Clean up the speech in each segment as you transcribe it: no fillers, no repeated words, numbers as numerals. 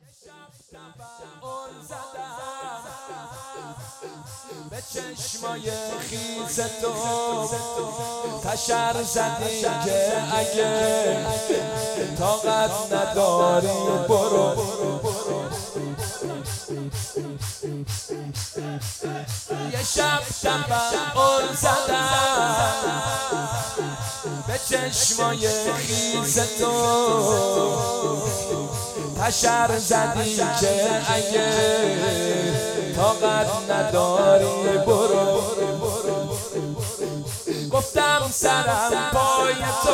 اون زدم به چشمای خیز تو تشر زدی که اگه طاقت نداری برو یه شب اون زدم به چشمای خیز تو تشر زدی که اگه طاقت نداری برو گفتم سرم پای تو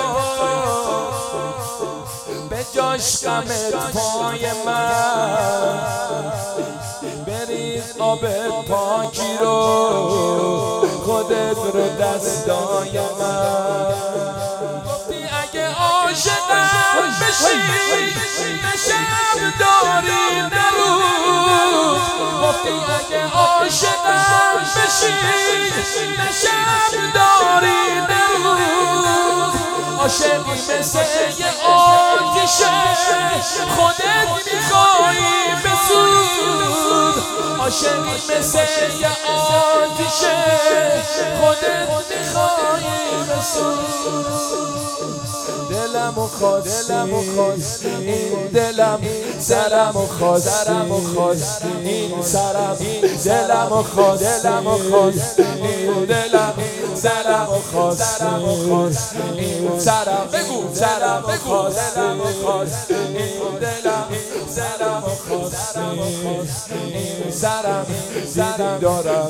به جاش غمت پای من بریز آب پاکی رو خودت رو دستای من گفتی اگه عاشقم بشی نشب داری نروز گفتی اگه عاشقم بشی نشب داری نروز عاشقی مثل یه آتیشه خودت میخوایی بسوز عاشقی مثل یه آتیشه خودت میخوایی بسوز دلمو خواستی این دلم سرمو خواستی این سرم دلمو خواستی این دلم سرمو خواستی این سرم بگو سرمو خواستی این دلم سرمو خواستی این سرم دیدی دارم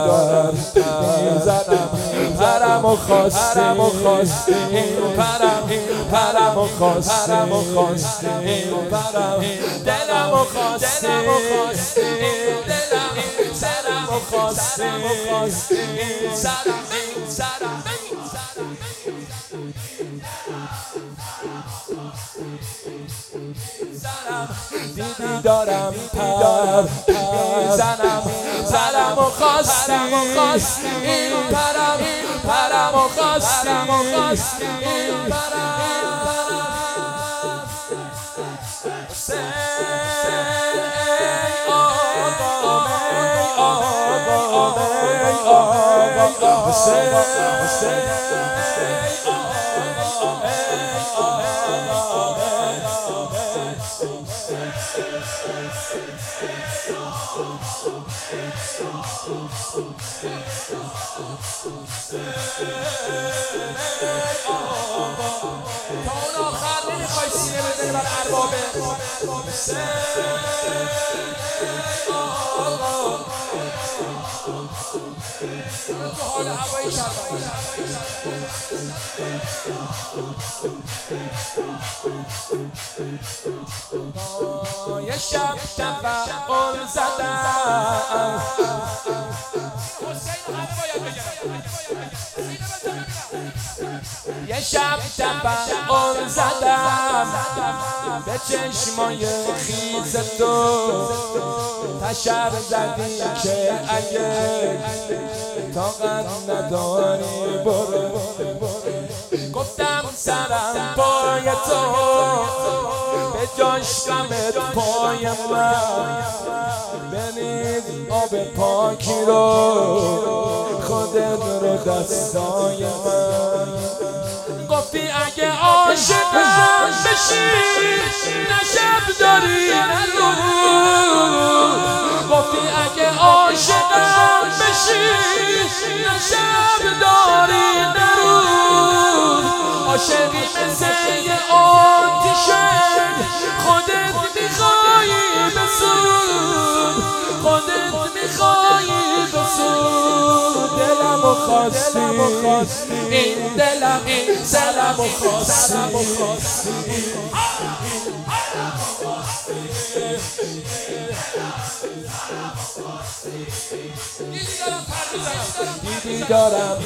میزنم پرمو خواستی این پرمو خواستی این پرم دلمو خواستی این دلم سرمو خواستی این سرم دیدی دارم میزنم پرمو خواستی این پرمو خواستی این پرم تا اون آخر نمیخوای سینه بزنی بر اربابه تو حال هوایی شرمه یه شب اون زدم یه شب اون زدم به چشمای خیز تو تشر زدی که اگه طاقت نداری برو گفتم سرم پای تو به جاش غمت پای من بریز آب پاکی رو خودت رو دستای من گفتی اگه عاشقم بشی نشب داری نروز گفتی اگه عاشقم بشی نشب داری نروز عاشقی مثل یه آتیشه خودت میخوایی بسوز خودت میخوایی بسوز دلمو خواستی این دلم سرمو خواستی دیدی دارم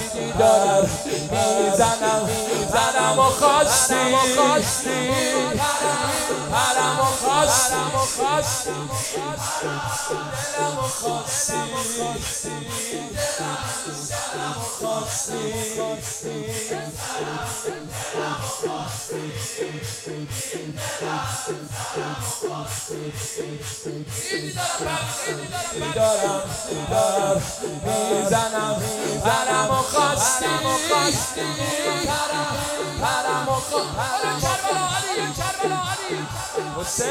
میزنم پرمو خواستی پرمو خواستی خواستی دلمو خواستی دارم میزنم پرمو خواستی پرمو حسین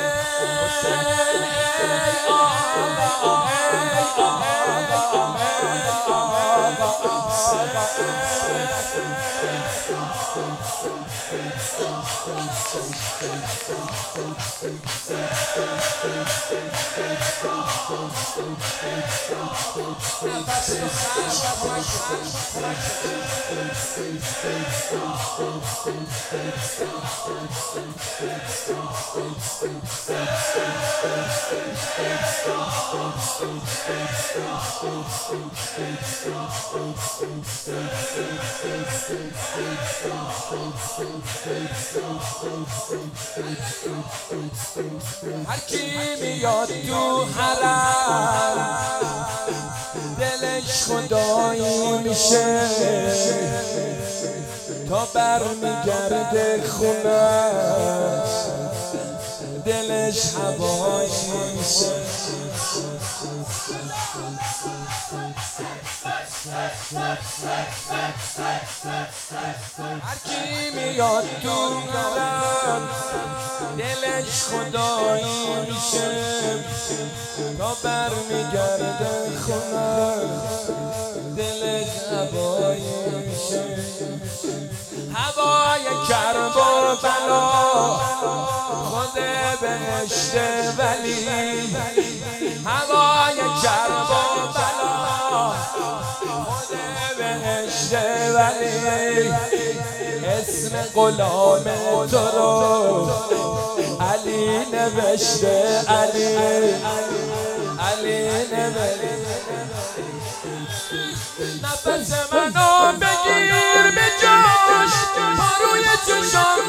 هر کی میاد تو حرم دلش خدایی میشه تا برمیگرده خونش دلش هوایی میشه هر کی میاد تو حرم دلش خدایی میشه تا برمیگرده خونش دلش هوایی میشه هوای کرب و بلا خود بهشت ولی هوای کرب و بلا خود بهشت ولی اسم غلام تو رو علی نوشته علی نوشته نفس منو بگیر به جاش پا روی چشام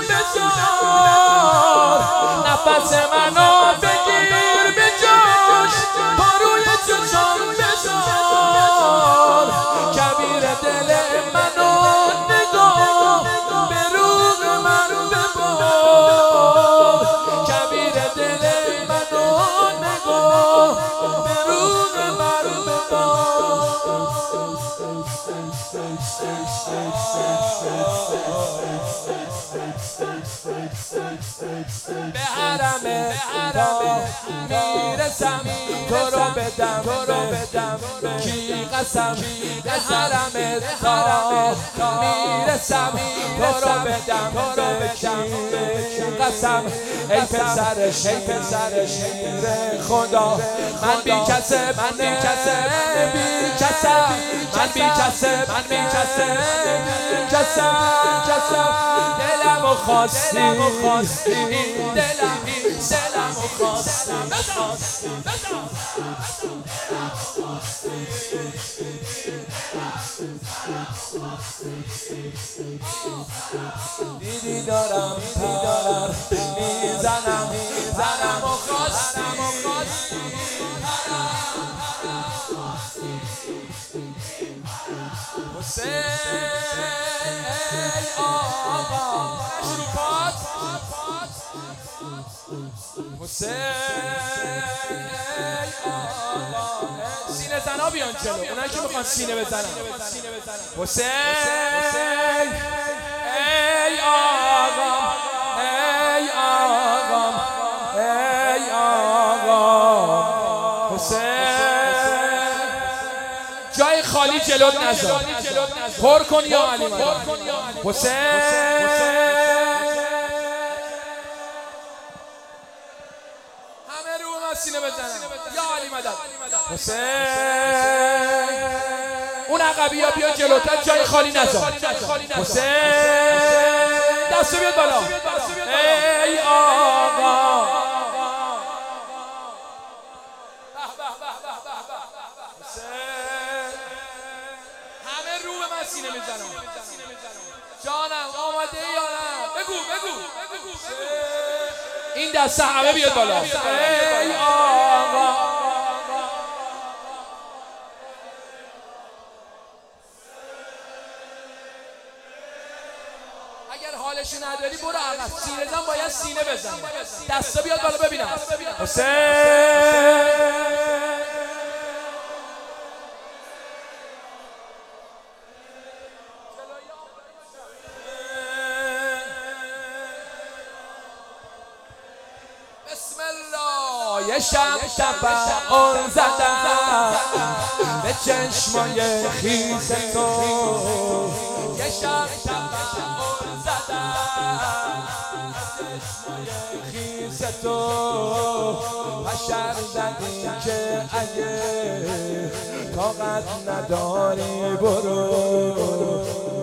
بذار نفس منو بگیر به جاش پا روی چشام بذار کبیر دل منو نگاه به روح من ببار کبیر دل منو نگاه به روح من ببار به حرم میرسم تو رو بدم کی قسم به حرم میرسم تو رو بدم کی قسم ای پسرش شیر خدا من بی کسه دلمو خواستی دلمو خواستی دیدی دارم میزنم و خواستی حسین آقا شروپات حسین آقا سینه زنا بیان جلو اونایی که میخوان سینه بزنن حسین ای آقا حسین جای خالی جلوت نذار پر کن یا علی مدد حسین همه رو من سینه بزنن یا علی مدد حسین اون عقبی ها بیا جلوتر جای خالی نذار حسین دستو بیاد بالا ای آقا همه رو به من سینه میزنن جانم آماده ای یا نه بگو این دست همه بیاد بالا. ای آقا اگر حالشو نداری برو عقب. سینه زن باید سینه بزنه. دستا بیاد بالا ببینم. حسین بسم الله. یه شب تفعال زدم به چشمای خیس تو. یه شب تفعال زدم به چشمای خیس تو. حشر زدی که اگه طاقت نداری برو.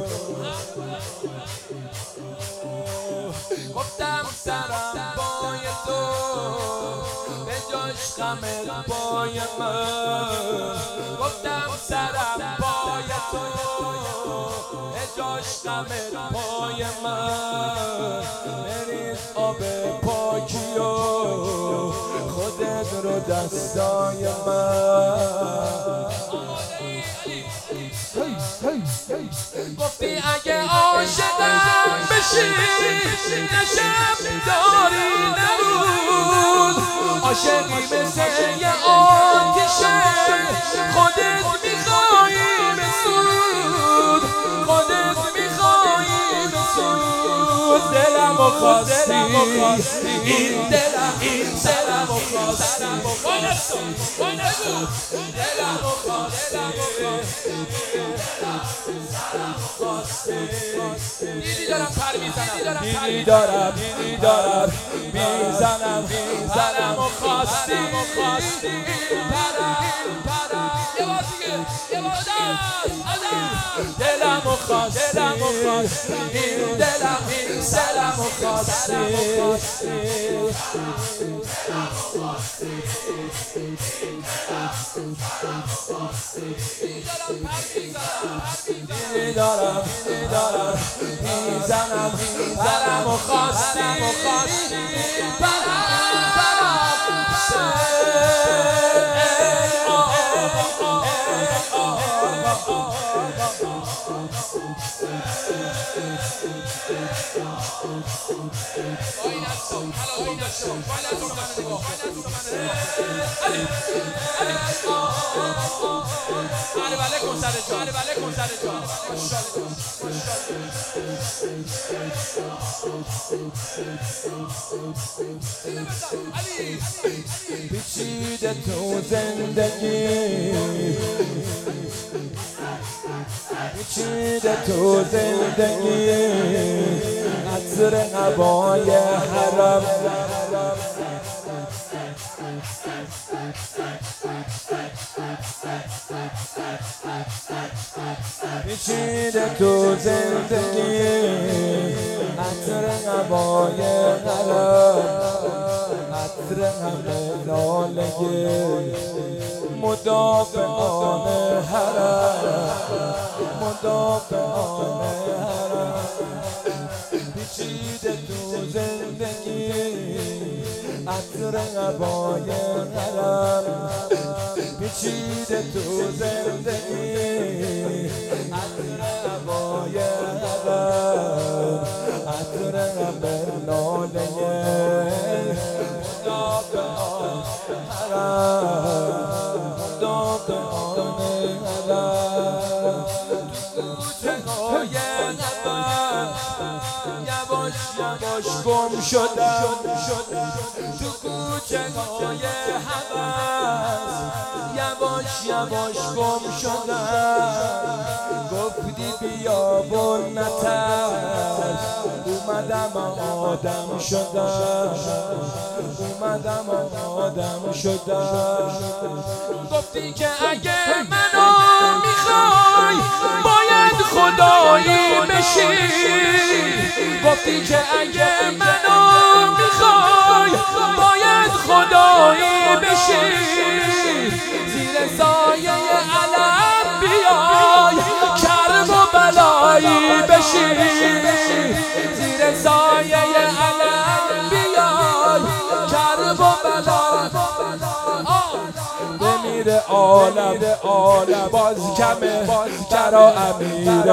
گفتم سرم پای تو به جاش غم پای من. گفتم سرم پای تو به جاش غم پای من. بریز آب پاکی و خودت رو دستای من. گفتی اگه عاشقم بشی نه شب داری نه روز. عاشقی مثل یه آتیشه خودت میخوایی به سود. خودت میخوایی به سود. دلمو خواستی این دلم این دلمو خواستی. دلمو خواستی. دیدی دارم پر میزنم. دیدی دارم میزنم. پرمو خواستی. پرم یه بار دیگه. یه بار دلمو خواستی. این دلم این سلمو خواستی. دیدی دارم میزنم. پرمو خواستی. پیچیده تو زندگی، پیچیده تو زندگی، عطر هوای حرم، پیچیده تو زندگی، عطر هوای حرم، عطر همه نالگی، مدافعان حرم، مدافعان حرم، پیچیده تو زندگی، عطر هوای حرم، پیچیده تو زندگی، عطر هوای حرم، عطر همه نالگی، مدافعان حرم، مدافعان حرم، کوچه‌های حرم یواش یواش گم شدم، تو کوچه‌های حرم یواش یواش گم شدم، گفتی بیا و نترس، اومدم آدم شدم، اومدم آدم شدم، گفتی که اگه منو میخوای باید خدایی بشی، گفتی که اگه منو میخوای باید خدایی بشی، زیر سایه علم بیای کرب و بلایی بشی، زیر سایه علم بیای امیر عالم باز کمه برا امیر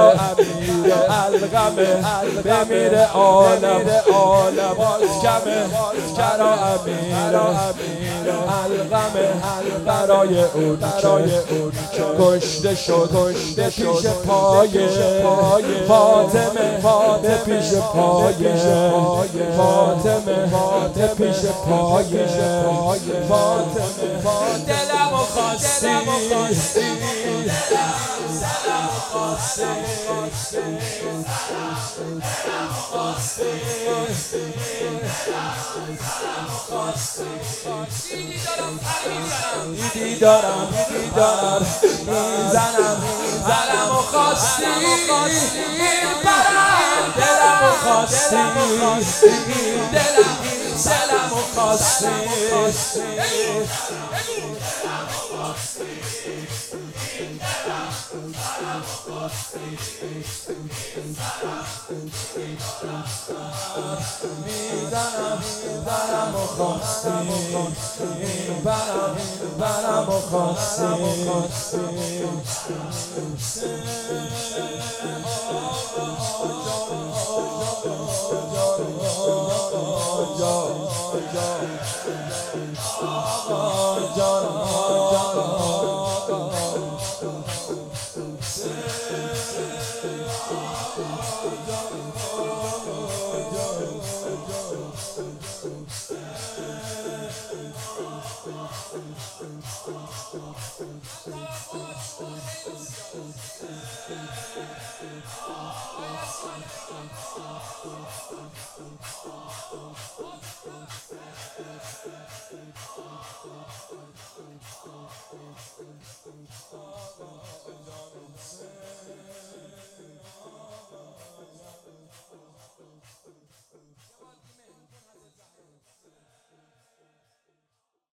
الغمه امیر عالم باز کمه برا امیر الغمه برای اون که کشته شد پیش پای فاطمه پیش پای فاطمه پیش پای فاطمه دلمو خواستی دیدی دارم میزنم دلمو خواستی دلمو خواستی دلمو خواستی برامو خواستی جان